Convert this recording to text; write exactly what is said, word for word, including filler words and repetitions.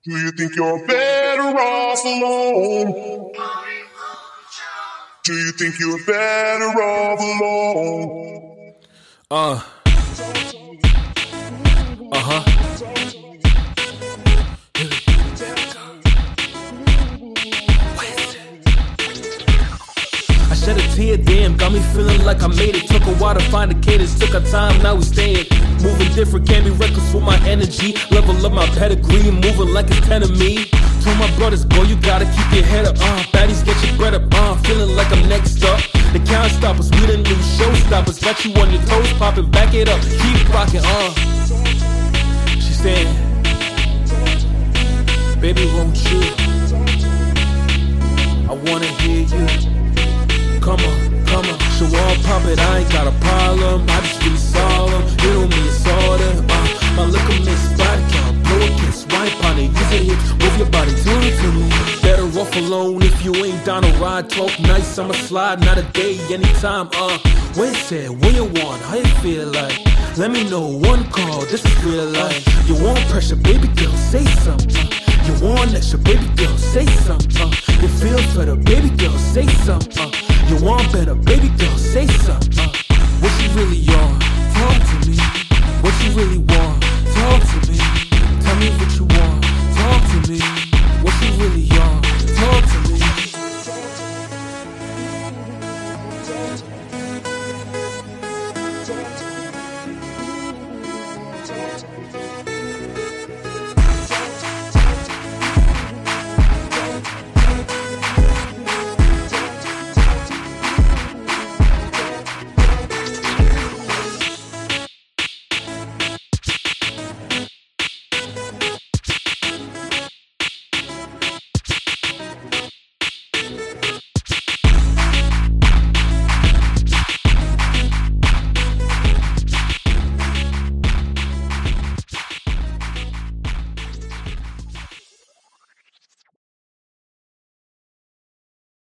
Do you think you're better off alone? Do you think you're better off alone? Uh. Uh-huh. I shed a tear, damn, got me feeling like I made it. Took a while to find a cadence, took our time, now we staying. Moving different, can't be reckless with my energy. Level up my pedigree, moving like it's ten of me. Told my brothers, boy, you gotta keep your head up, uh baddies, get your bread up, uh feeling like I'm next up. They can't stop us, we the new showstoppers. Got you on your toes, popping, back it up, keep rocking, uh She said, baby, won't you? I wanna hear you. Come on, come on, show all pop it, I ain't got a problem. I just really solemn, you know me, it's all that. Uh, my liquor miss body count, blow a kiss, wipe on it, use it hit, move your body, do it to me. Better off alone if you ain't down to ride. Talk nice, I'ma slide, not a day, anytime. Uh, wait, it, when you want, how you feel like? Let me know, one call, this is real life. You want pressure, baby girl, say something. Uh, you want extra, baby girl, say something. Uh, you feel better, baby girl, say something. Uh, You want better, baby girl, say something. Uh, what you really on? Talk to me. What you really want? Talk to me. Tell me what